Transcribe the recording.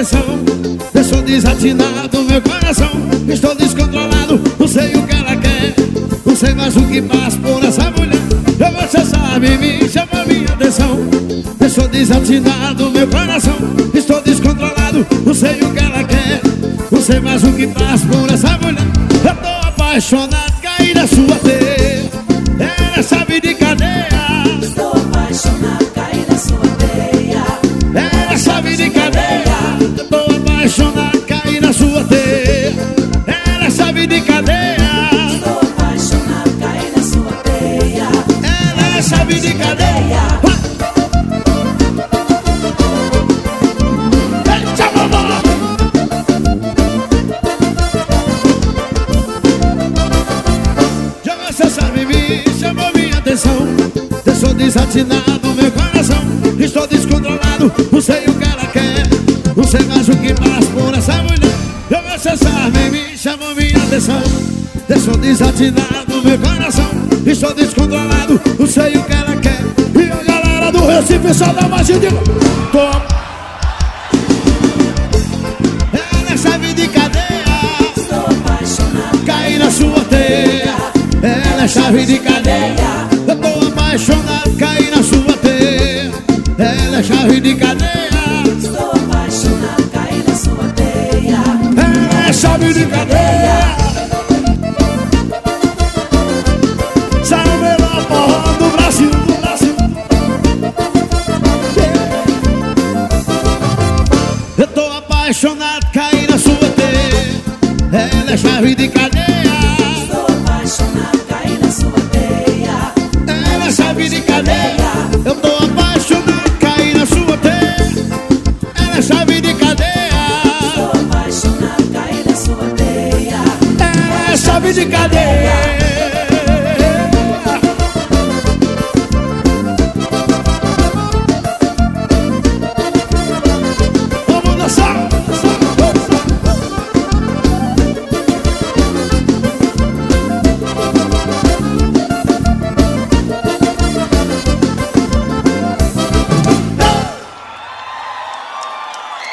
atenção. Eu sou desatinado, meu coração. Estou descontrolado, não sei o que ela quer. Não sei mais o que passa por essa mulher. Você sabe, me chama minha atenção. Eu sou desatinado, meu coração. Estou descontrolado, não sei o que ela quer. Não sei mais o que passa por essa mulher. Eu tô apaixonado, caí na sua teia. Ela sabe de cadeia. Estou apaixonado, caí na sua teia. Ela sabe de cadeia. Eu tô apaixonado, caí na sua teia. Ela sabe de cadeia. Estou apaixonado, caí na sua teia. Ela sabe de cadeia. Eita, mamãe! Já você sabe, me chamou minha atenção. Eu sou desatinado, meu coração. Estou descontrolado, não sei o que ela quer. Não sei mais o que passa por essa mulher. Já você sabe, me chamou minha atenção. Eu sou desatinado, meu coração. Estou descontrolado, não sei o que ela quer. E a galera do Recife só dá mais de toma. Ela sabe de cadeia. Estou apaixonado, Caí na sua teia. Ela é chave de cadeia. Eu tô apaixonado, caí na sua teia. Ela é chave de cadeia. estou apaixonado, caí na sua teia. Ela é chave de cadeia. Sai o melhor forró do Brasil, do Brasil. Eu tô apaixonado, caí na sua teia. Ela é chave de cadeia. Estou apaixonado, caí na sua teia. Ela é chave de cadeia. Eu tô apaixonado, caí na sua teia. Ela é chave de cadeia. Estou apaixonado, caí na sua teia. Ela é chave de cadeia.